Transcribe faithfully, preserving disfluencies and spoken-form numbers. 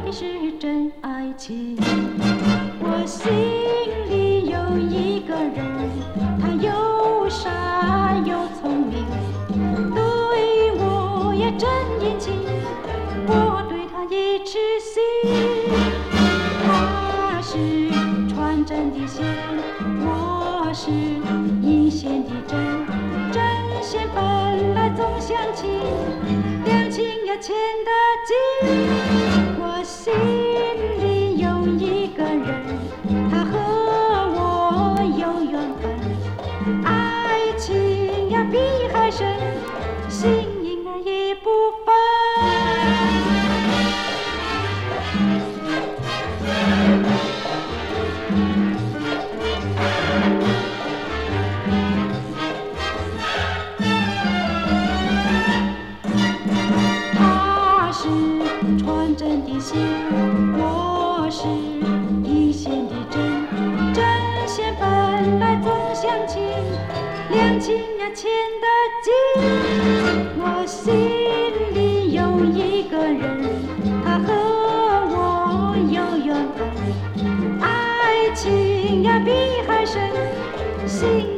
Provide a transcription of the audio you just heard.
的是真爱情。我心里有一个人，他又傻又聪明，对我也真殷勤，我对他一痴心。他是传真的线，我是引线的针，针线本来总相亲，两情呀牵得紧。我心里有一个人，他和我有缘分，爱情呀比海深，心影儿一部分。他是传真的线，我是引线的针，针线本来总相亲，两情呀牵得紧。我心里有一个人，他和我有缘分，爱情呀比海深，心